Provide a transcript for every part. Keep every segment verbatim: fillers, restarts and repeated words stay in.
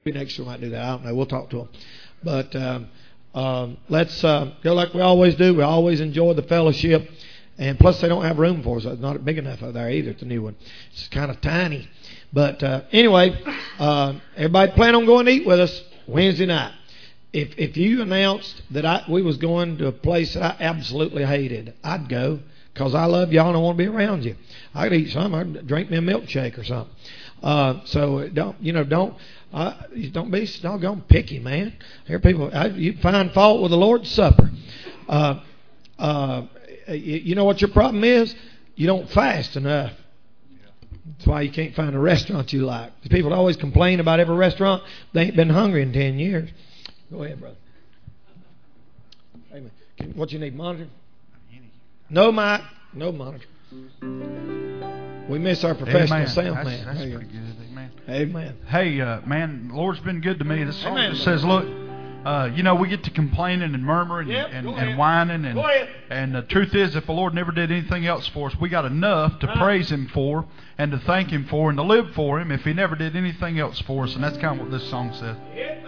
next year we might do that. I don't know. We'll talk to them. But um, um, let's uh, go like we always do. We always enjoy the fellowship. And plus, they don't have room for us. It's not big enough over there either. It's a new one. It's kind of tiny. But uh, anyway, uh, everybody plan on going to eat with us Wednesday night. If if you announced that I we was going to a place that I absolutely hated, I'd go because I love y'all and I want to be around you. I'd eat something. I'd drink me a milkshake or something. Uh, so don't you know? Don't uh, don't be doggone picky, man. Here people, I, you find fault with the Lord's Supper. Uh, uh, you, you know what your problem is? You don't fast enough. That's why you can't find a restaurant you like. People always complain about every restaurant. They ain't been hungry in ten years. Go ahead, brother. Hey, man. What you need, monitor? No mic, no monitor. We miss our professional Amen. sound that's, man. That's pretty good. Amen. Amen. Hey, uh, man, the Lord's been good to me. This song Amen. just says, look, uh, you know, we get to complaining and murmuring Yep, and, go and ahead. whining. And, Go ahead. and the truth is, if the Lord never did anything else for us, we got enough to Huh? praise Him for and to thank Him for and to live for Him if He never did anything else for us. And that's kind of what this song says.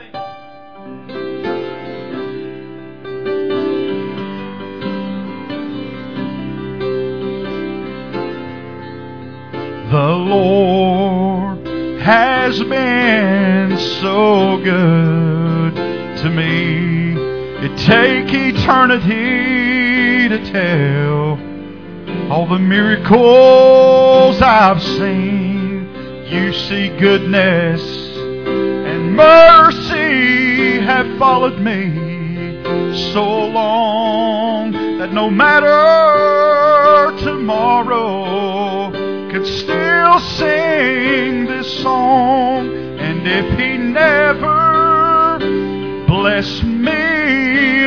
The Lord has been so good to me. It take eternity to tell all the miracles I've seen. You see goodness and mercy have followed me so long that no matter tomorrow could still sing this song. And if He never bless me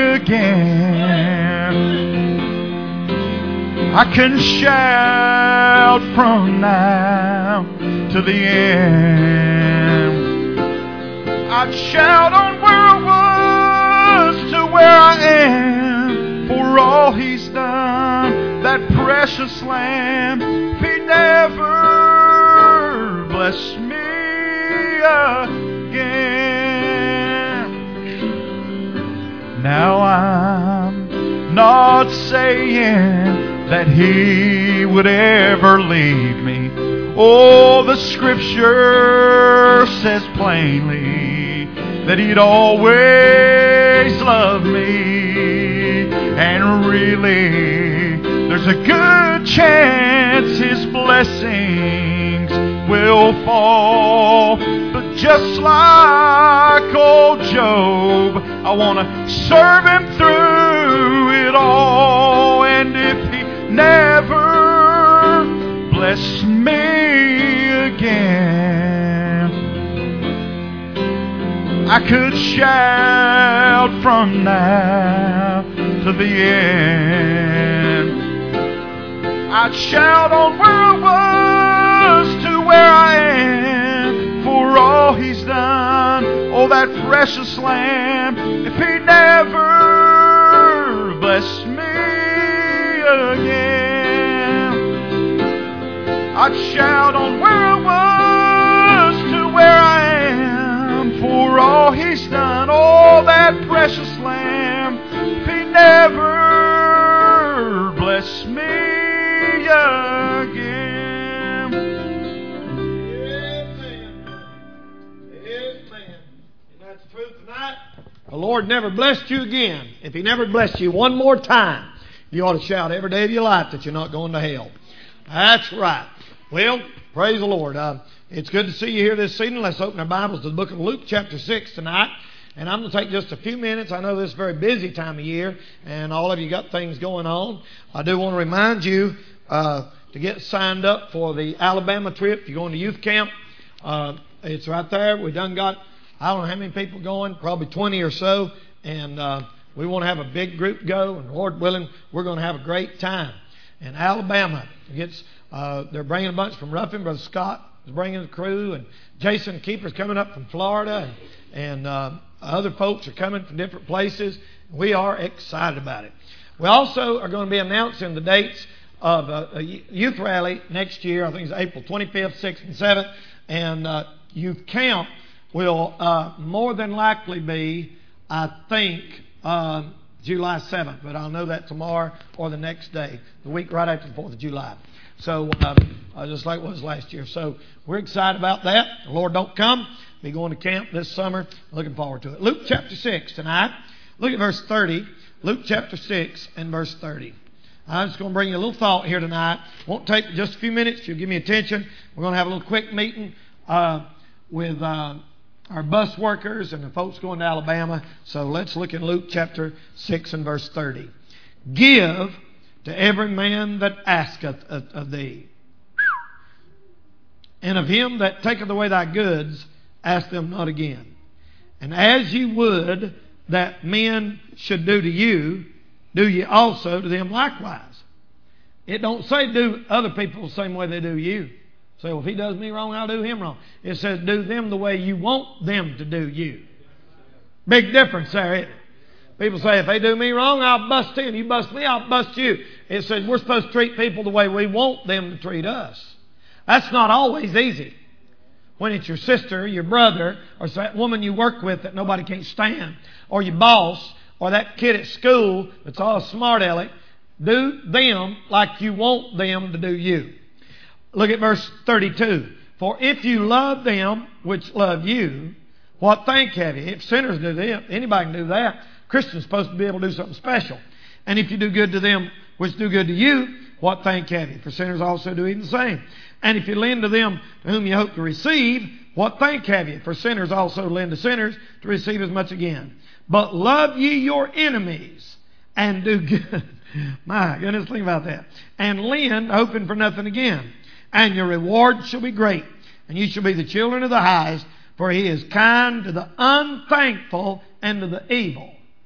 again, I can shout from now to the end. I'd shout on where I was to where I am for all He's done. That precious Lamb, if He never bless me again. Now I'm not saying that He would ever leave me. Oh, the Scripture says plainly that He'd always love me. And really, there's a good chance His blessings will fall. But just like old Job, I want to serve Him through it all. And if He never bless me again, I could shout from now to the end. I'd shout on where I was to where I am for all He's done. Oh, that precious Lamb, if He never bless me again, I'd shout on where I was to where I am for all He's done. Oh, that precious Lamb, if He never bless me again. Amen. Amen. And that's the truth tonight. The Lord never blessed you again. If He never blessed you one more time, you ought to shout every day of your life that you're not going to hell. That's right. Well, praise the Lord. Uh, it's good to see you here this evening. Let's open our Bibles to the book of Luke chapter six tonight. And I'm going to take just a few minutes. I know this is a very busy time of year, and all of you got things going on. I do want to remind you uh, to get signed up for the Alabama trip. If you're going to youth camp, uh, it's right there. We done got, I don't know how many people going, probably twenty or so. And uh, we want to have a big group go. And Lord willing, we're going to have a great time. And Alabama gets, uh, they're bringing a bunch from Ruffin. Brother Scott is bringing the crew. And Jason Keeper's coming up from Florida. And, and uh, other folks are coming from different places. We are excited about it. We also are going to be announcing the dates of a, a youth rally next year. I think it's April twenty-fifth, sixth, and seventh. And uh, youth camp will uh, more than likely be, I think, uh, July seventh. But I'll know that tomorrow or the next day, the week right after the fourth of July. So um, uh, just like it was last year. So we're excited about that. The Lord don't come. Be going to camp this summer. Looking forward to it. Luke chapter six tonight. Look at verse thirty. Luke chapter six and verse thirty. I'm just going to bring you a little thought here tonight. Won't take just a few minutes. You'll give me attention. We're going to have a little quick meeting uh, with uh, our bus workers and the folks going to Alabama. So let's look in Luke chapter six and verse thirty. Give to every man that asketh of thee, and of him that taketh away thy goods, ask them not again. And as ye would that men should do to you, do ye also to them likewise. It don't say do other people the same way they do you. Say, well, if he does me wrong, I'll do him wrong. It says do them the way you want them to do you. Big difference there, isn't it? People say, if they do me wrong, I'll bust in. You bust me, I'll bust you. It says we're supposed to treat people the way we want them to treat us. That's not always easy. When it's your sister, your brother, or that woman you work with that nobody can't stand, or your boss, or that kid at school that's all smart aleck, do them like you want them to do you. Look at verse thirty-two. For if you love them which love you, what thank have you? If sinners do them, anybody can do that. Christians are supposed to be able to do something special. And if you do good to them which do good to you, what thank have you? For sinners also do even the same. And if you lend to them to whom you hope to receive, what thank have you? For sinners also lend to sinners to receive as much again. But love ye your enemies and do good. My goodness, think about that. And lend, hoping for nothing again. And your reward shall be great. And you shall be the children of the highest, for he is kind to the unthankful and to the evil.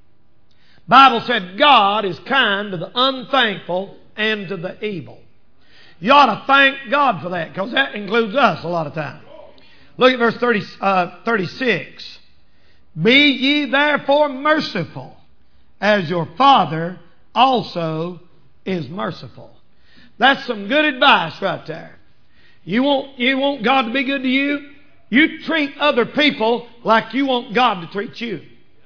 Bible said God is kind to the unthankful and to the evil. You ought to thank God for that, because that includes us a lot of times. Look at verse thirty, uh, thirty-six. Be ye therefore merciful, as your Father also is merciful. That's some good advice right there. You want, you want God to be good to you? You treat other people like you want God to treat you.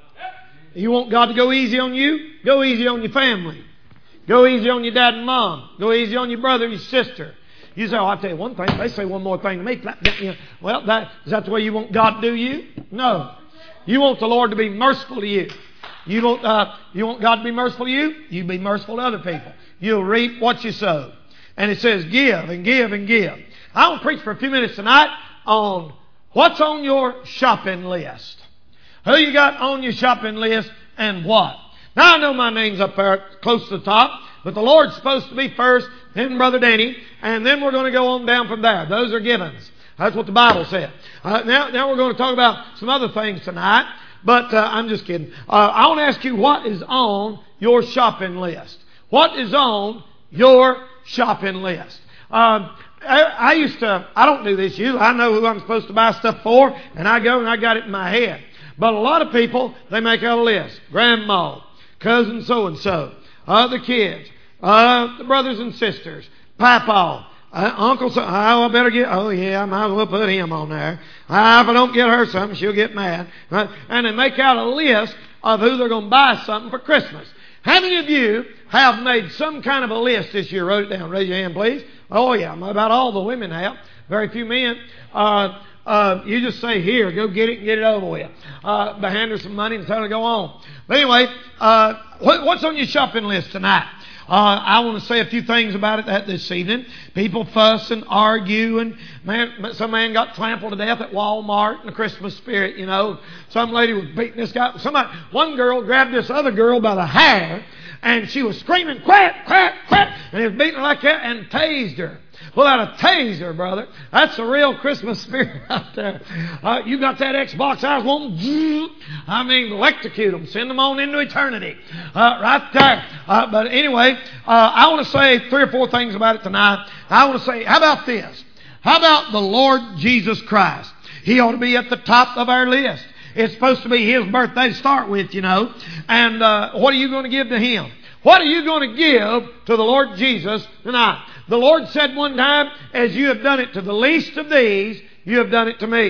You want God to go easy on you? Go easy on your family. Go easy on your dad and mom. Go easy on your brother and your sister. You say, oh, I'll tell you one thing. They say one more thing to me. Well, that, is that the way you want God to do you? No. You want the Lord to be merciful to you. You want, uh, you want God to be merciful to you? You be merciful to other people. You'll reap what you sow. And it says give and give and give. I want to preach for a few minutes tonight on what's on your shopping list. Who you got on your shopping list and what? Now I know my name's up there close to the top, but the Lord's supposed to be first, then Brother Danny, and then we're going to go on down from there. Those are givens. That's what the Bible said. Uh, now, now we're going to talk about some other things tonight, but uh, I'm just kidding. Uh, I want to ask you, what is on your shopping list? What is on your shopping list? Um, I, I used to, I don't do this usually. I know who I'm supposed to buy stuff for, and I go and I got it in my head. But a lot of people, they make out a list. Grandma, cousin so-and-so, uh, the kids, uh, the brothers and sisters, Papa, uh, Uncle so, oh, I better get, oh yeah, I might as well put him on there. Uh, if I don't get her something, she'll get mad. Uh, and they make out a list of who they're going to buy something for Christmas. How many of you have made some kind of a list this year? Wrote it down. Raise your hand, please. Oh yeah, about all the women have. Very few men. Uh, Uh, you just say, here, go get it and get it over with. Uh, but hand her some money and tell her to go on. But anyway, uh, what, what's on your shopping list tonight? Uh, I want to say a few things about it that this evening. People fuss and argue, and man, some man got trampled to death at Walmart in the Christmas spirit, you know. Some lady was beating this guy. Somebody, one girl grabbed this other girl by the hair, and she was screaming, quack, quack, quack, and he was beating her like that and tased her. Pull out a taser, brother. That's the real Christmas spirit out there. Uh, you got that Xbox I was wanting. I mean, electrocute them. Send them on into eternity. Uh, right there. Uh, but anyway, uh, I want to say three or four things about it tonight. I want to say, how about this? How about the Lord Jesus Christ? He ought to be at the top of our list. It's supposed to be His birthday to start with, you know. And uh, what are you going to give to Him? What are you going to give to the Lord Jesus tonight? The Lord said one time, as you have done it to the least of these, you have done it to me.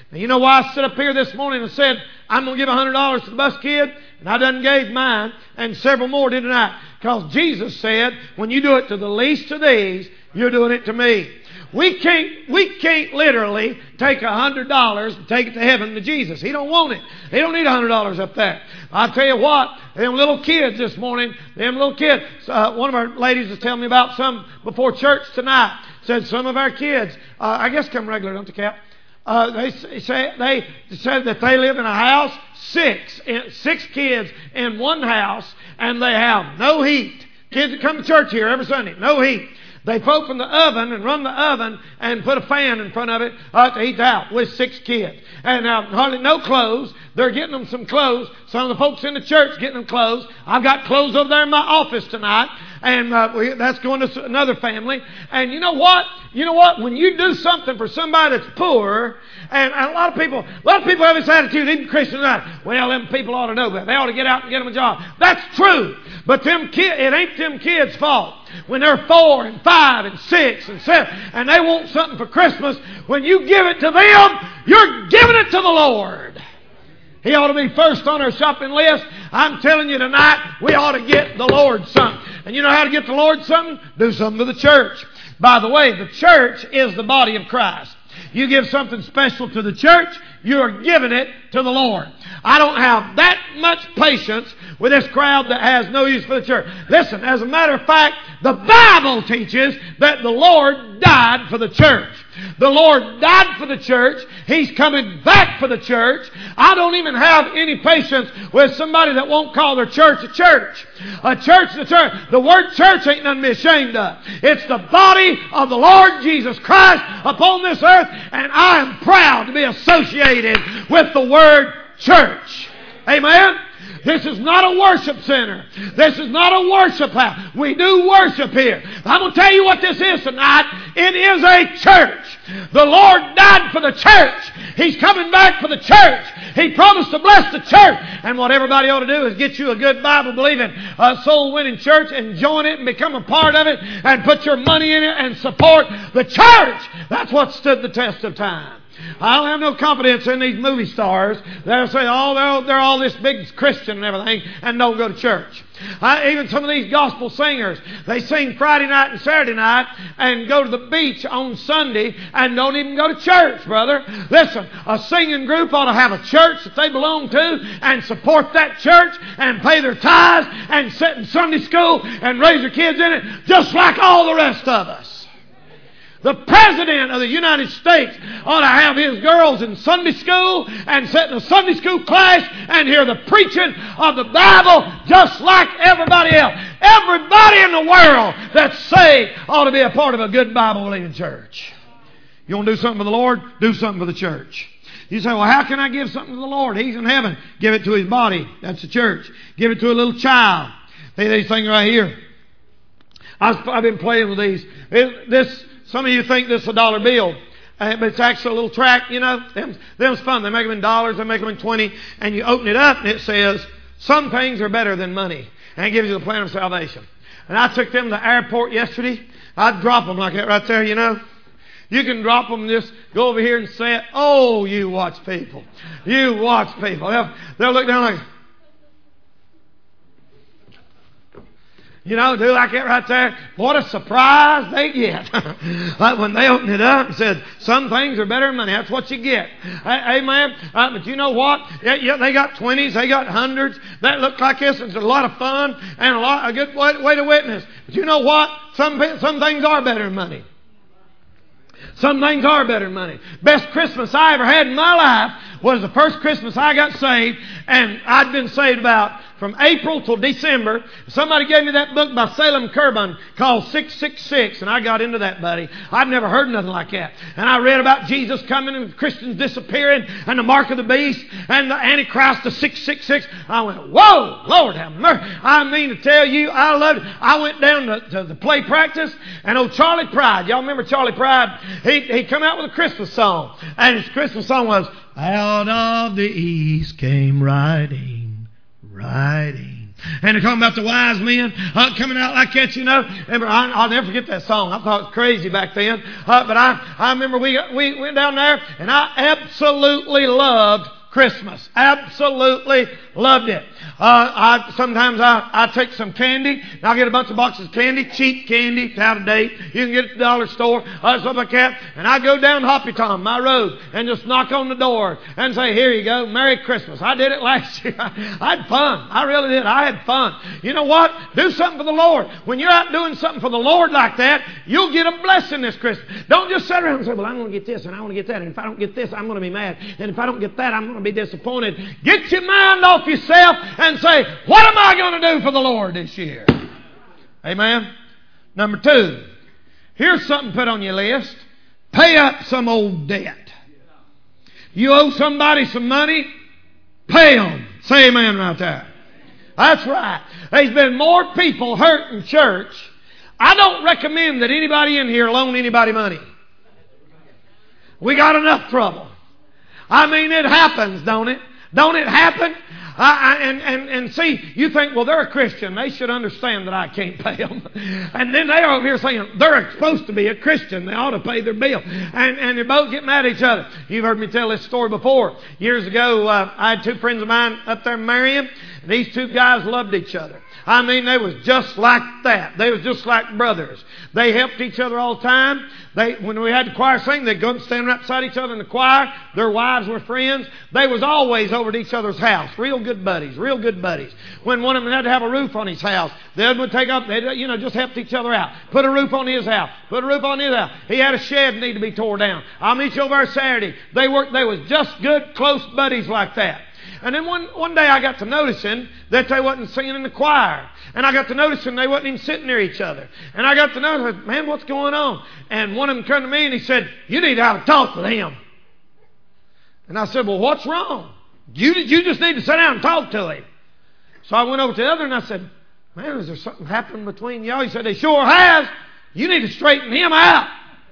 And you know why I stood up here this morning and said, I'm going to give one hundred dollars to the bus kid? And I done gave mine, and several more did tonight. Because Jesus said, when you do it to the least of these, you're doing it to me. We can't, we can't literally take one hundred dollars and take it to heaven to Jesus. He don't want it. He don't need one hundred dollars up there. I'll tell you what, them little kids this morning, them little kids, uh, one of our ladies was telling me about some before church tonight. Said some of our kids, uh, I guess come regular, don't they, Cap? Uh, they say they said that they live in a house, six, six kids in one house, and they have no heat. Kids that come to church here every Sunday, no heat. They open the oven and run the oven and put a fan in front of it uh, to heat the house with six kids. And uh, hardly no clothes. They're getting them some clothes. Some of the folks in the church getting them clothes. I've got clothes over there in my office tonight. And uh, we, that's going to another family. And you know what? You know what? When you do something for somebody that's poor, and, and a lot of people, a lot of people have this attitude, even Christians, that, well, them people ought to know that. They ought to get out and get them a job. That's true. But them kid, it ain't them kids' fault. When they're four and five and six and seven, and they want something for Christmas, when you give it to them, you're giving it to the Lord. He ought to be first on our shopping list. I'm telling you tonight, we ought to get the Lord something. And you know how to get the Lord something? Do something to the church. By the way, the church is the body of Christ. You give something special to the church, you're giving it to the Lord. I don't have that much patience with this crowd that has no use for the church. Listen, as a matter of fact, the Bible teaches that the Lord died for the church. The Lord died for the church. He's coming back for the church. I don't even have any patience with somebody that won't call their church a church. A church is a church. The word church ain't nothing to be ashamed of. It's the body of the Lord Jesus Christ upon this earth, and I am proud to be associated with the word church. Amen? This is not a worship center. This is not a worship house. We do worship here. I'm going to tell you what this is tonight. It is a church. The Lord died for the church. He's coming back for the church. He promised to bless the church. And what everybody ought to do is get you a good Bible-believing, uh, soul-winning church and join it and become a part of it and put your money in it and support the church. That's what stood the test of time. I don't have no confidence in these movie stars. They'll say, oh, they're, they're all this big Christian and everything and don't go to church. I, even some of these gospel singers, they sing Friday night and Saturday night and go to the beach on Sunday and don't even go to church, brother. Listen, a singing group ought to have a church that they belong to and support that church and pay their tithes and sit in Sunday school and raise their kids in it just like all the rest of us. The President of the United States ought to have his girls in Sunday school and sit in a Sunday school class and hear the preaching of the Bible just like everybody else. Everybody in the world that's saved ought to be a part of a good Bible-believing church. You want to do something for the Lord? Do something for the church. You say, well, how can I give something to the Lord? He's in heaven. Give it to His body. That's the church. Give it to a little child. These things right here. I've been playing with these. This... Some of you think this is a dollar bill, uh, but it's actually a little tract, you know. Them, them's fun. They make them in dollars, they make them in twenty, and you open it up and it says, some things are better than money. And it gives you the plan of salvation. And I took them to the airport yesterday. I'd drop them like that right there, you know. You can drop them and just go over here and say it. Oh, you watch people. You watch people. They'll, they'll look down like... You know, do like that right there. What a surprise they get. Like when they open it up and said, some things are better than money. That's what you get. Amen. Uh, but you know what? Yeah, yeah, they got twenties. They got hundreds. That look like this. It's a lot of fun and a lot a good way, way to witness. But you know what? Some, some things are better than money. Some things are better than money. Best Christmas I ever had in my life was the first Christmas I got saved, and I'd been saved about from April till December. Somebody gave me that book by Salem Kerban called six six six, and I got into that, buddy. I've never heard nothing like that. And I read about Jesus coming and Christians disappearing and the mark of the beast and the Antichrist, the six six six. I went, whoa, Lord have mercy. I mean to tell you, I loved it. I went down to, to the play practice, and old Charlie Pride, y'all remember Charlie Pride? He, he come out with a Christmas song, and his Christmas song was, out of the east came riding, riding And they're talking about the wise men uh, coming out like that, you know. Remember, I, I'll never forget that song. I thought it was crazy back then. Uh, but I, I remember we, we went down there, and I absolutely loved Christmas. Absolutely loved it. Uh, I sometimes I, I take some candy, and I'll get a bunch of boxes of candy, cheap candy, it's out of date. You can get it at the dollar store, uh, stuff like that. And I go down Hoppy Tom, my road, and just knock on the door and say, here you go, Merry Christmas. I did it last year. I had fun. I really did. I had fun. You know what? Do something for the Lord. When you're out doing something for the Lord like that, you'll get a blessing this Christmas. Don't just sit around and say, well, I'm going to get this, and I want to get that. And if I don't get this, I'm going to be mad. And if I don't get that, I'm going to be disappointed. Get your mind off yourself and say, what am I going to do for the Lord this year? Amen. Number two, here's something put on your list. Pay up some old debt. You owe somebody some money, pay them. Say amen right there. That's right. There's been more people hurt in church. I don't recommend that anybody in here loan anybody money. We got enough trouble. I mean, it happens, don't it? Don't it happen? I, I, and, and, and see, you think, well, they're a Christian. They should understand that I can't pay them. And then they're over here saying, they're supposed to be a Christian. They ought to pay their bill. And, and they both get mad at each other. You've heard me tell this story before. Years ago, uh, I had two friends of mine up there in Marion. And these two guys loved each other. I mean, they was just like that. They was just like brothers. They helped each other all the time. They, when we had the choir sing, they'd go and stand right beside each other in the choir. Their wives were friends. They was always over at each other's house. Real good buddies. Real good buddies. When one of them had to have a roof on his house, the other would take up, they you know, just helped each other out. Put a roof on his house. Put a roof on his house. He had a shed that needed to be tore down. I'll meet you over there Saturday. They worked, they was just good, close buddies like that. And then one, one day I got to noticing that they wasn't singing in the choir. And I got to noticing they wasn't even sitting near each other. And I got to notice, man, what's going on? And one of them turned to me and he said, you need to have a talk with him. And I said, well, what's wrong? You, you just need to sit down and talk to him. So I went over to the other and I said, man, is there something happening between y'all? He said, they sure has. You need to straighten him out.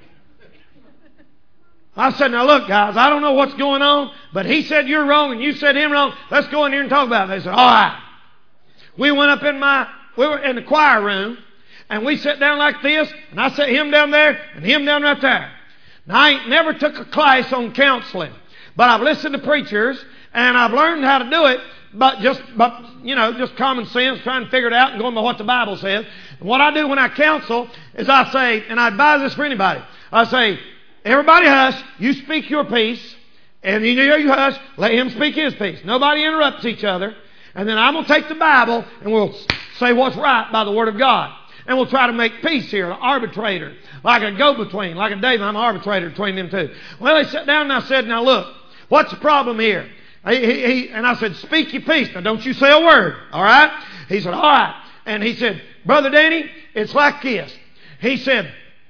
I said, now look, guys, I don't know what's going on, but he said you're wrong and you said him wrong. Let's go in here and talk about it. They said, all right. We went up in my, we were in the choir room, and we sat down like this, and I set him down there and him down right there. Now, I ain't never took a class on counseling, but I've listened to preachers, and I've learned how to do it, but just, but, you know, just common sense, trying to figure it out and going by what the Bible says. And what I do when I counsel is I say, and I advise this for anybody, I say, everybody hush. You speak your piece. And you know you hush. Let him speak his piece. Nobody interrupts each other. And then I'm going to take the Bible and we'll say what's right by the Word of God. And we'll try to make peace here. An arbitrator. Like a go-between. Like a David. I'm an arbitrator between them two. Well, they sat down and I said, now look. What's the problem here? He, he, he, and I said, speak your piece. Now don't you say a word. All right? He said, all right. And he said, Brother Danny, it's like this. He said,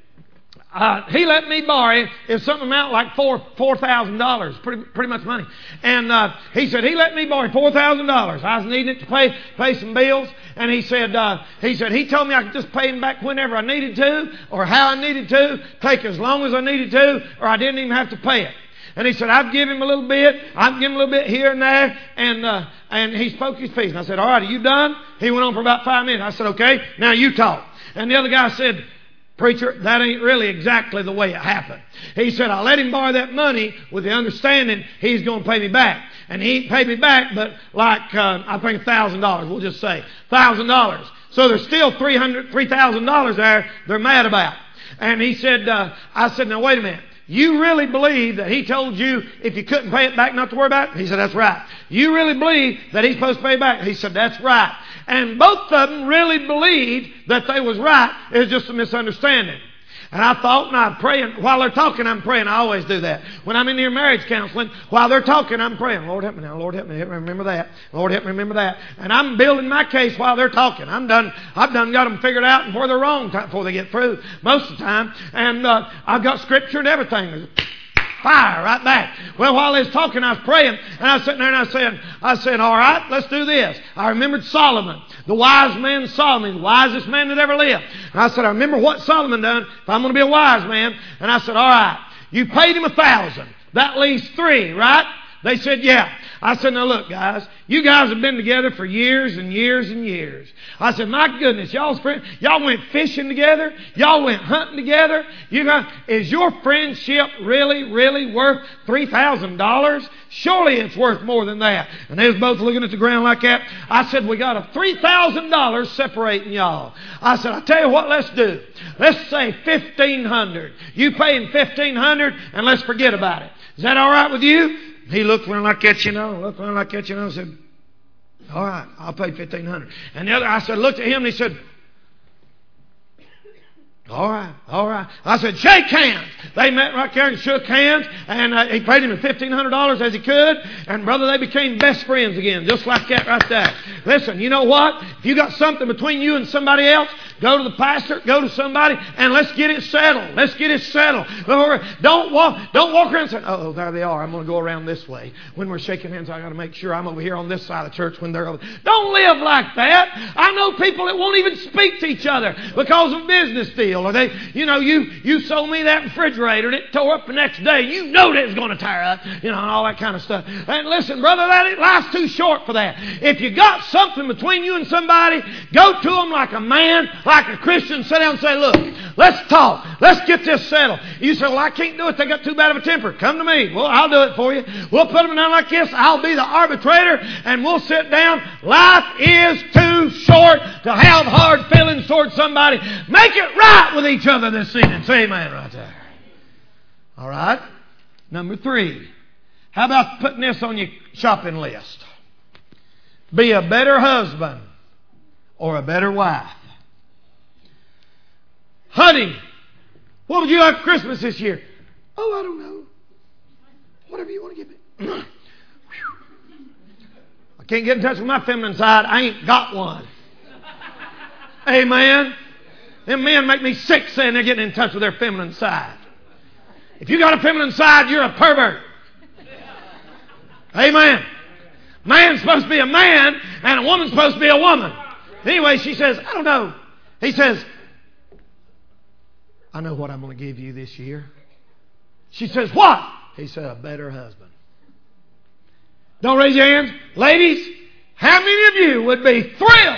Uh, he let me borrow it's something amount like four four thousand dollars, pretty pretty much money. And uh, he said he let me borrow four thousand dollars. I was needing it to pay pay some bills, and he said uh, he said he told me I could just pay him back whenever I needed to, or how I needed to, take as long as I needed to, or I didn't even have to pay it. And he said, I'd give him a little bit. I'd give him a little bit here and there. And uh, and he spoke his piece. And I said, all right, are you done? He went on for about five minutes. I said, okay, now you talk. And the other guy said, Preacher, that ain't really exactly the way it happened. He said, I let him borrow that money with the understanding he's going to pay me back. And he ain't paid me back, but like, uh, I think one thousand dollars, we'll just say. one thousand dollars. So there's still three hundred, three thousand dollars there they're mad about. And he said, uh, I said, now wait a minute. You really believe that he told you if you couldn't pay it back not to worry about it? He said, that's right. You really believe that he's supposed to pay it back? He said, that's right. And both of them really believed that they was right. It was just a misunderstanding. And I thought, and I'm praying. While they're talking, I'm praying. I always do that. When I'm in your marriage counseling, while they're talking, I'm praying. Lord, help me now. Lord, help me. Help me remember that. Lord, help me remember that. And I'm building my case while they're talking. I'm done. I've done got them figured out and where they're wrong before they get through most of the time. And uh, I've got scripture and everything. Fire right back. Well, while they was talking, I was praying, and I was sitting there and I said, I said, all right, let's do this. I remembered Solomon, the wise man Solomon, the wisest man that ever lived. And I said, I remember what Solomon done if I'm going to be a wise man. And I said, all right, you paid him a thousand. That leaves three, right? They said, yeah. I said, now look, guys, you guys have been together for years and years and years. I said, my goodness, y'all's friends, y'all went fishing together. Y'all went hunting together. You guys, is your friendship really, really worth three thousand dollars? Surely it's worth more than that. And they was both looking at the ground like that. I said, we got a three thousand dollars separating y'all. I said, I tell you what, let's do. Let's say fifteen hundred dollars. You paying fifteen hundred dollars and let's forget about it. Is that all right with you? He looked around like that, you know, looked around like that, you know, and said, all right, I'll pay fifteen hundred dollars. And the other, I said, looked at him and he said, all right, all right. I said, shake hands. They met right there and shook hands, and uh, he paid him the fifteen hundred dollars as he could, and brother, they became best friends again, just like that right there. Listen, you know what? If you got something between you and somebody else, go to the pastor, go to somebody, and let's get it settled. Let's get it settled. Don't walk, don't walk around saying, oh, there they are. I'm going to go around this way. When we're shaking hands, I got to make sure I'm over here on this side of the church when they're over. Don't live like that. I know people that won't even speak to each other because of business deals. Or they, you know, you, you sold me that refrigerator and it tore up the next day. You know that it's going to tear up, you know, and all that kind of stuff. And listen, brother, that life's too short for that. If you got something between you and somebody, go to them like a man, like a Christian, sit down and say, look, let's talk. Let's get this settled. You say, well, I can't do it. They got too bad of a temper. Come to me. Well, I'll do it for you. We'll put them down like this. I'll be the arbitrator and we'll sit down. Life is too short to have hard feelings towards somebody. Make it right with each other this evening. Say amen right there. All right. Number three. How about putting this on your shopping list? Be a better husband or a better wife. Honey, what would you like for Christmas this year? Oh, I don't know. Whatever you want to give me. I can't get in touch with my feminine side. I ain't got one. Amen. Them men make me sick saying they're getting in touch with their feminine side. If you got a feminine side, you're a pervert. Amen. Man's supposed to be a man and a woman's supposed to be a woman. Anyway, she says, I don't know. He says, I know what I'm going to give you this year. She says, what? He said, a better husband. Don't raise your hands. Ladies, how many of you would be thrilled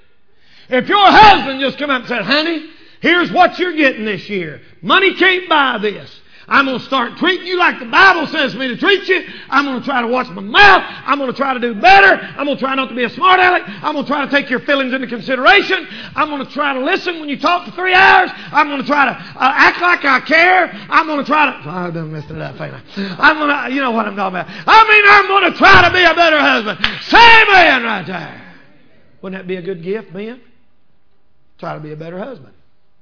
if your husband just come up and said, honey, here's what you're getting this year. Money can't buy this. I'm going to start treating you like the Bible says for me to treat you. I'm going to try to watch my mouth. I'm going to try to do better. I'm going to try not to be a smart aleck. I'm going to try to take your feelings into consideration. I'm going to try to listen when you talk for three hours. I'm going to try to uh, act like I care. I'm going to try to... Oh, I've done messed it up, ain't I? I'm going to... You know what I'm talking about. I mean, I'm going to try to be a better husband. Say amen right there. Wouldn't that be a good gift, men? Try to be a better husband.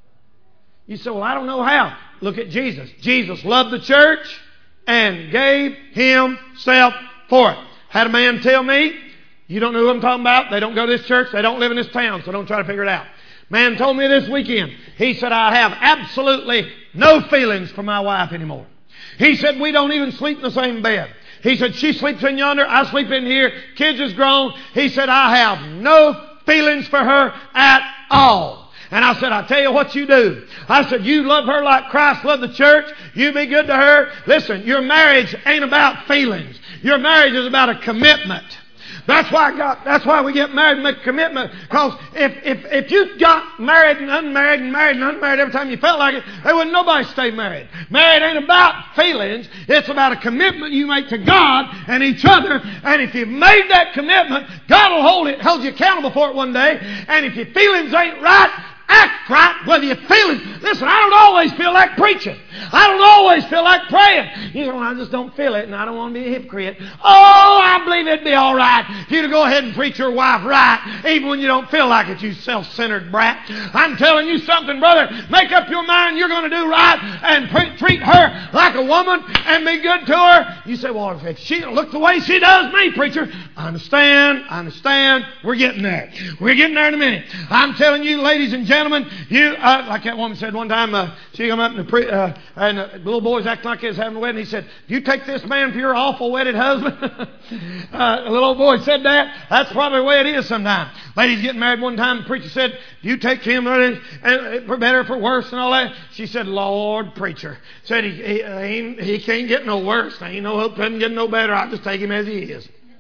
You say, well, I don't know how. Look at Jesus. Jesus loved the church and gave himself for it. Had a man tell me, you don't know who I'm talking about. They don't go to this church. They don't live in this town, so don't try to figure it out. Man told me this weekend. He said, I have absolutely no feelings for my wife anymore. He said, we don't even sleep in the same bed. He said, she sleeps in yonder. I sleep in here. Kids is grown. He said, I have no feelings for her at all. And I said, I tell you what you do. I said, you love her like Christ loved the church. You be good to her. Listen, your marriage ain't about feelings. Your marriage is about a commitment. That's why I got, that's why we get married and make a commitment. Because if, if, if you got married and unmarried and married and unmarried every time you felt like it, there wouldn't nobody stay married. Married ain't about feelings. It's about a commitment you make to God and each other. And if you've made that commitment, God will hold it, hold you accountable for it one day. And if your feelings ain't right, act right, whether you feel it. Listen, I don't always feel like preaching. I don't always feel like praying. You know, I just don't feel it, and I don't want to be a hypocrite. Oh, I believe it'd be all right for you to go ahead and preach your wife right, even when you don't feel like it, you self-centered brat. I'm telling you something, brother. Make up your mind you're going to do right and pre- treat her like a woman and be good to her. You say, well, if she look the way she does me, preacher, I understand, I understand. We're getting there. We're getting there in a minute. I'm telling you, ladies and gentlemen, Gentlemen, you uh, like that woman said one time. Uh, she come up and the, pre, uh, and uh, the little boy's acting like he was having a wedding. He said, "You take this man for your awful wedded husband." uh, the little boy said that. That's probably the way it is sometimes. Ladies getting married one time. The preacher said, "You take him and, and for better, for worse, and all that." She said, "Lord, preacher," said he he, he, he can't get no worse. There ain't no hope. Doesn't get no better. I'll just take him as he is.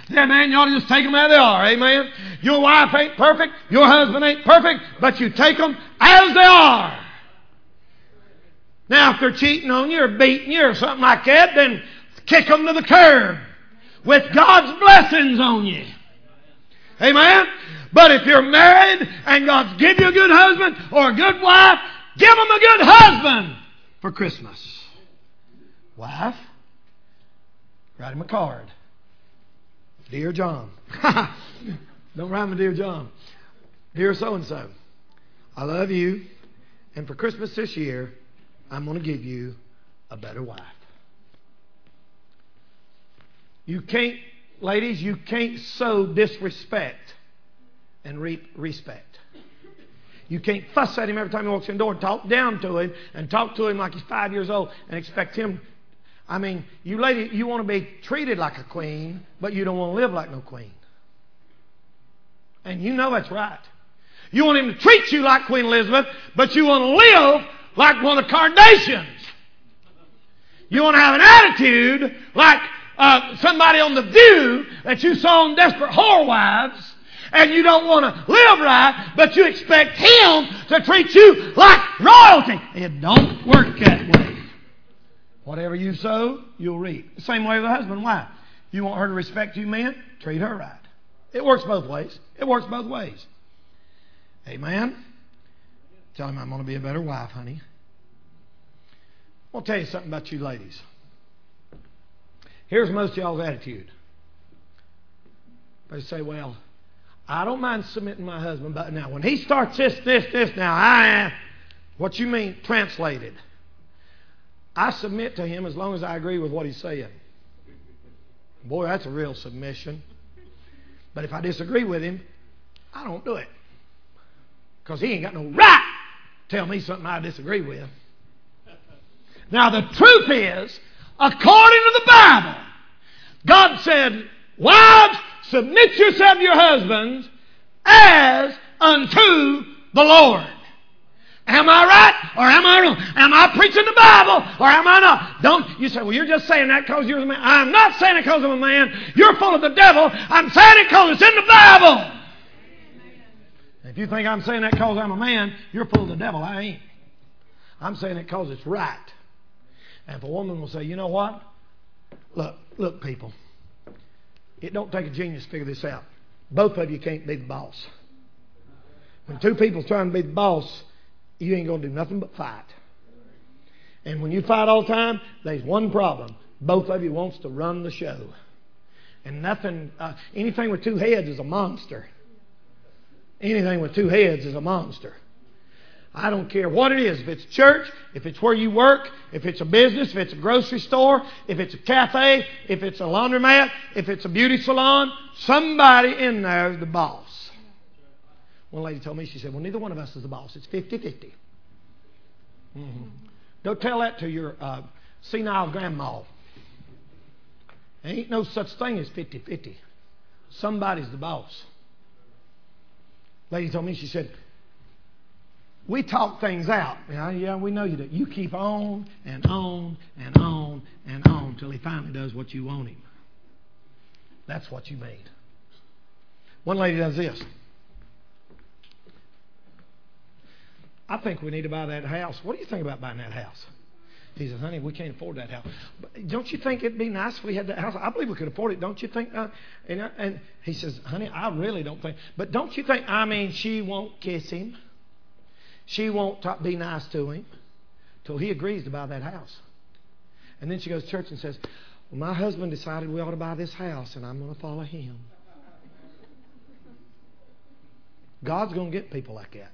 Yeah, man, you ought to just take them as they are. Amen. Your wife ain't perfect. Your husband ain't perfect. But you take them as they are. Now, if they're cheating on you or beating you or something like that, then kick them to the curb with God's blessings on you. Amen? But if you're married and God's give you a good husband or a good wife, give them a good husband for Christmas. Wife, write him a card. Dear John. Don't write him Dear John. Dear so-and-so, I love you, and for Christmas this year, I'm going to give you a better wife. You can't, ladies, you can't sow disrespect and reap respect. You can't fuss at him every time he walks in the door and talk down to him and talk to him like he's five years old and expect him. I mean, you lady, you want to be treated like a queen, but you don't want to live like no queen. And you know that's right. You want him to treat you like Queen Elizabeth, but you want to live like one of the Kardashians. You want to have an attitude like uh, somebody on The View that you saw on Desperate Housewives, and you don't want to live right, but you expect him to treat you like royalty. It don't work that way. Whatever you sow, you'll reap. Same way with a husband and wife. You want her to respect you, men? Treat her right. It works both ways. It works both ways. Amen? Tell him I'm going to be a better wife, honey. I'll tell you something about you ladies. Here's most of y'all's attitude. They say, well, I don't mind submitting my husband, but now when he starts this, this, this, now I, what you mean translated? I submit to him as long as I agree with what he's saying. Boy, that's a real submission. But if I disagree with him, I don't do it. Because he ain't got no right to tell me something I disagree with. Now the truth is, according to the Bible, God said, wives, submit yourself to your husbands as unto the Lord. Am I right or am I wrong? Am I preaching the Bible or am I not? Don't you say, well, you're just saying that because you're a man. I'm not saying it because I'm a man. You're full of the devil. I'm saying it because it's in the Bible. If you think I'm saying that because I'm a man, you're full of the devil. I ain't. I'm saying it because it's right. And if a woman will say, you know what? Look, look, people. It don't take a genius to figure this out. Both of you can't be the boss. When two people's trying to be the boss, you ain't going to do nothing but fight. And when you fight all the time, there's one problem. Both of you wants to run the show. And nothing, uh, anything with two heads is a monster. Anything with two heads is a monster. I don't care what it is. If it's church, if it's where you work, if it's a business, if it's a grocery store, if it's a cafe, if it's a laundromat, if it's a beauty salon, somebody in there is the boss. One lady told me, she said, well, neither one of us is the boss. It's fifty-fifty. Mm-hmm. Don't tell that to your uh, senile grandma. There ain't no such thing as fifty-fifty. Somebody's the boss. Lady told me, she said, we talk things out. Yeah, yeah, we know you do. You keep on and on and on and on till he finally does what you want him. That's what you made. One lady does this. I think we need to buy that house. What do you think about buying that house? He says, honey, we can't afford that house. But don't you think it'd be nice if we had that house? I believe we could afford it. Don't you think? Uh, and, uh, and he says, honey, I really don't think. But don't you think, I mean, she won't kiss him. She won't talk, be nice to him till he agrees to buy that house. And then she goes to church and says, well, my husband decided we ought to buy this house and I'm going to follow him. God's going to get people like that.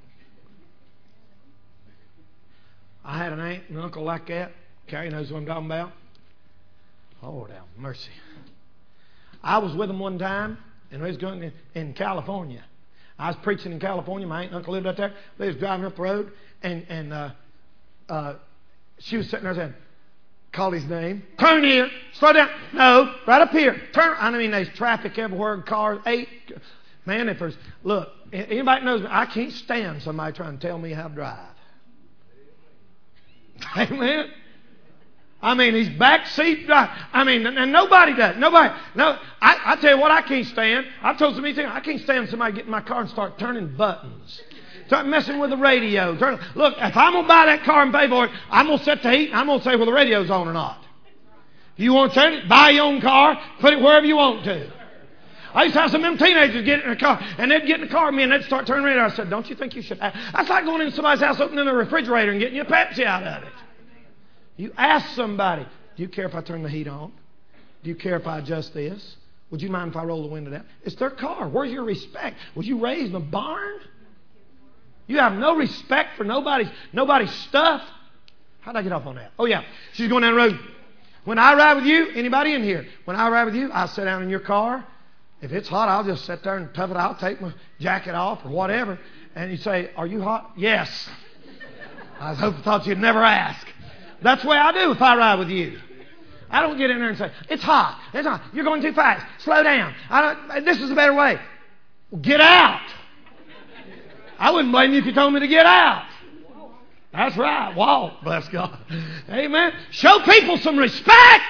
I had an aunt and uncle like that. Carrie knows what I'm talking about. Lord have mercy. I was with them one time, and we was going in California. I was preaching in California. My aunt and uncle lived out there. They was driving up the road, and and uh, uh, she was sitting there saying, called his name. Turn here. Slow down. No, right up here. Turn. I mean, there's traffic everywhere. Cars. Eight. Man, if there's look, anybody knows me, I can't stand somebody trying to tell me how to drive. Amen. I mean, he's backseat drive. I mean, and nobody does. Nobody. No. I, I tell you what, I can't stand. I've told some of things. I can't stand somebody get in my car and start turning buttons, start messing with the radio. Turn, look, if I'm gonna buy that car and pay for it, I'm gonna set the heat. And I'm gonna say whether the radio's on or not. If you want to turn it, buy your own car, put it wherever you want to. I used to have some of them teenagers get in a car, and they'd get in the car with me, and they'd start turning radio. I said, "Don't you think you should?" That's like going into somebody's house, opening the refrigerator, and getting your Pepsi out of it. You ask somebody, do you care if I turn the heat on? Do you care if I adjust this? Would you mind if I roll the window down? It's their car. Where's your respect? Was you raised in a barn? You have no respect for nobody's, nobody's stuff? How'd I get off on that? Oh, yeah. She's going down the road. When I ride with you, anybody in here, when I ride with you, I'll sit down in your car. If it's hot, I'll just sit there and tough it out, take my jacket off or whatever. And you say, are you hot? Yes. I hope thought you'd never ask. That's the way I do if I ride with you. I don't get in there and say, it's hot. It's hot. You're going too fast. Slow down. I don't, this is a better way. Well, get out. I wouldn't blame you if you told me to get out. That's right. Walk. Bless God. Amen. Show people some respect.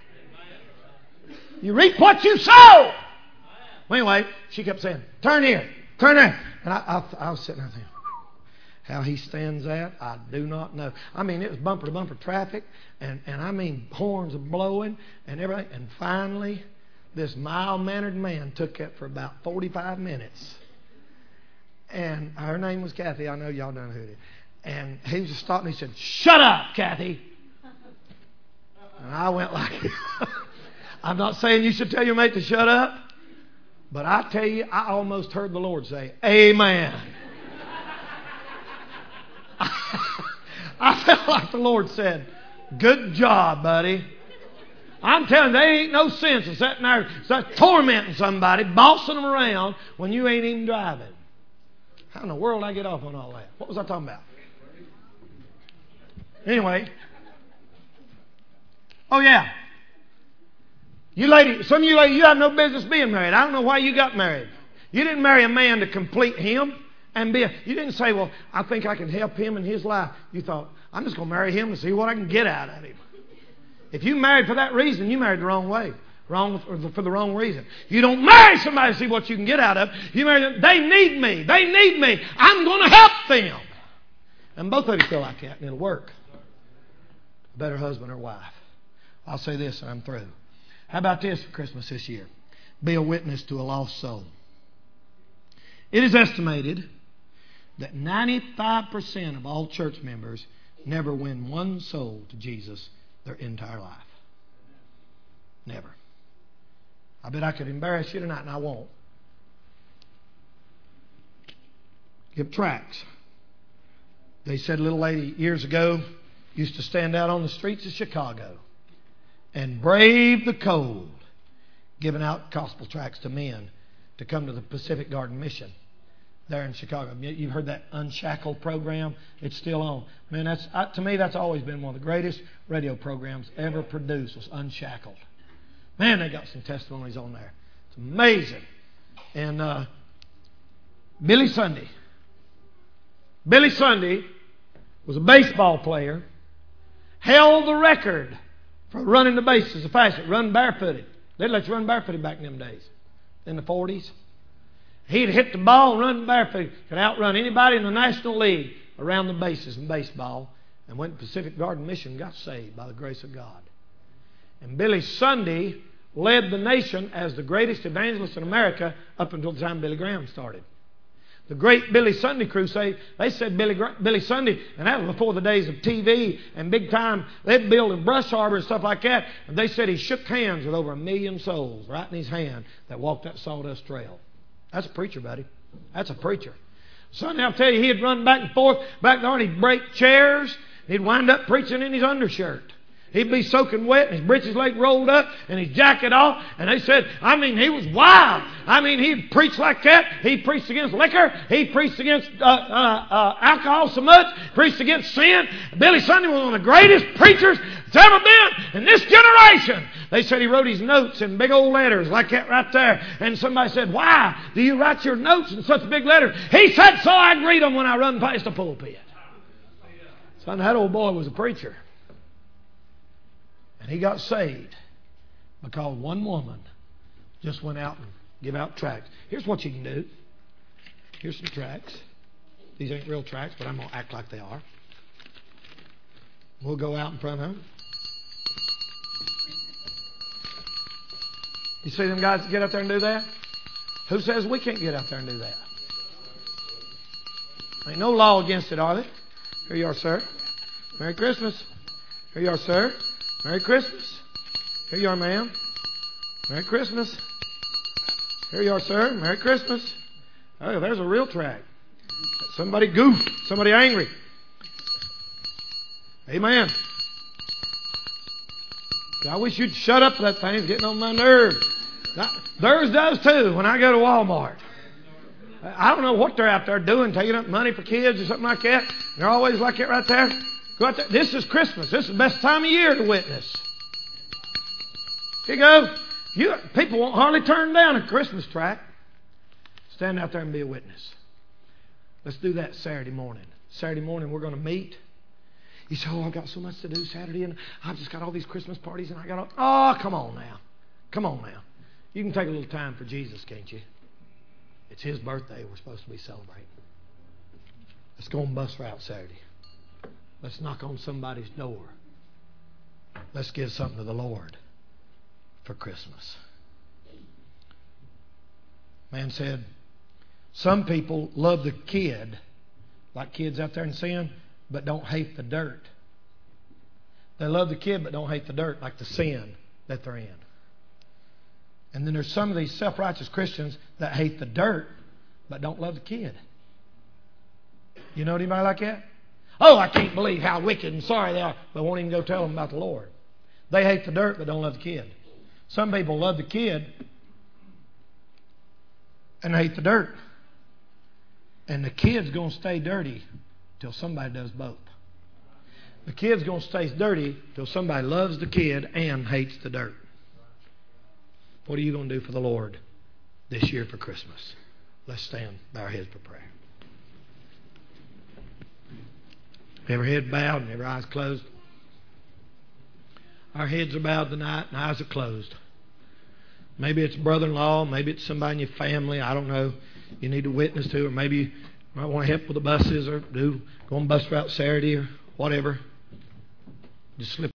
You reap what you sow. Well, anyway, she kept saying, turn here. Turn there. And I, I, I was sitting there thinking, how he stands that, I do not know. I mean, it was bumper to bumper traffic, and, and I mean, horns are blowing and everything. And finally, this mild-mannered man took it for about forty-five minutes. And her name was Kathy. I know y'all don't know who it is. And he was just stopping. He said, shut up, Kathy. And I went like, I'm not saying you should tell your mate to shut up, but I tell you, I almost heard the Lord say, amen. I felt like the Lord said, good job, buddy. I'm telling you, there ain't no sense in sitting there tormenting somebody, bossing them around when you ain't even driving. How in the world did I get off on all that? What was I talking about? Anyway. Oh, yeah. You ladies, some of you ladies, you have no business being married. I don't know why you got married. You didn't marry a man to complete him. And be a, you didn't say, well, I think I can help him in his life. You thought, I'm just going to marry him to see what I can get out of him. If you married for that reason, you married the wrong way. Wrong for the wrong reason. You don't marry somebody to see what you can get out of. You marry them. They need me. They need me. I'm going to help them. And both of you feel like that, and it'll work. A better husband or wife. I'll say this, and I'm through. How about this for Christmas this year? Be a witness to a lost soul. It is estimated that ninety-five percent of all church members never win one soul to Jesus their entire life. Never. I bet I could embarrass you tonight, and I won't. Give tracts. They said a little lady years ago used to stand out on the streets of Chicago and brave the cold, giving out gospel tracts to men to come to the Pacific Garden Mission there in Chicago. You've heard that Unshackled program. It's still on. Man, that's uh, to me, that's always been one of the greatest radio programs ever produced, was Unshackled. Man, they got some testimonies on there. It's amazing. And uh, Billy Sunday. Billy Sunday was a baseball player, held the record for running the bases, the fastest, running barefooted. They'd let you run barefooted back in them days, in the forties. He'd hit the ball and run barefoot. Could outrun anybody in the National League around the bases in baseball. And went to Pacific Garden Mission and got saved by the grace of God. And Billy Sunday led the nation as the greatest evangelist in America up until the time Billy Graham started. The great Billy Sunday crusade, they said Billy, Billy Sunday, and that was before the days of T V and big time, they'd build in Brush Harbor and stuff like that. And they said he shook hands with over a million souls right in his hand that walked that sawdust trail. That's a preacher, buddy. That's a preacher. Sunday, I'll tell you, he'd run back and forth back there and he'd break chairs. He'd wind up preaching in his undershirt. He'd be soaking wet and his breeches leg rolled up and his jacket off. And they said, I mean, he was wild. I mean, he'd preach like that. He preached against liquor. He preached against uh, uh, uh, alcohol so much. Preached against sin. Billy Sunday was one of the greatest preachers that's ever been in this generation. They said he wrote his notes in big old letters like that right there. And somebody said, why do you write your notes in such big letters? He said, so I can read them when I run past the pulpit. Son, that old boy was a preacher. And he got saved because one woman just went out and gave out tracts. Here's what you can do. Here's some tracts. These ain't real tracts, but I'm going to act like they are. We'll go out in front of them. You see them guys that get out there and do that? Who says we can't get out there and do that? Ain't no law against it, are there? Here you are, sir. Merry Christmas. Here you are, sir. Merry Christmas. Here you are, ma'am. Merry Christmas. Here you are, sir. Merry Christmas. Oh, there's a real tract. Somebody goofed. Somebody angry. Amen. I wish you'd shut up for that thing. It's getting on my nerves. Theirs does too when I go to Walmart. I don't know what they're out there doing, taking up money for kids or something like that. They're always like it right there. Go out there. This is Christmas. This is the best time of year to witness. Here you go. You, people won't hardly turn down a Christmas tract. Stand out there and be a witness. Let's do that Saturday morning. Saturday morning we're going to meet. You say, oh, I've got so much to do Saturday and I've just got all these Christmas parties and I got all... Oh, come on now. Come on now. You can take a little time for Jesus, can't you? It's His birthday we're supposed to be celebrating. Let's go on bus route Saturday. Let's knock on somebody's door. Let's give something to the Lord for Christmas. Man said, some people love the kid, like kids out there in sin, but don't hate the dirt. They love the kid but don't hate the dirt, like the sin that they're in. And then there's some of these self-righteous Christians that hate the dirt but don't love the kid. You know anybody like that? Oh, I can't believe how wicked and sorry they are, but won't even go tell them about the Lord. They hate the dirt but don't love the kid. Some people love the kid and hate the dirt. And the kid's going to stay dirty till somebody does both. The kid's going to stay dirty till somebody loves the kid and hates the dirt. What are you going to do for the Lord this year for Christmas? Let's stand, bow our heads for prayer. Every head bowed and every eyes closed. Our heads are bowed tonight and eyes are closed. Maybe it's brother-in-law, maybe it's somebody in your family, I don't know, you need to witness to, or maybe you might want to help with the buses or do go on bus route Saturday or whatever. Just slip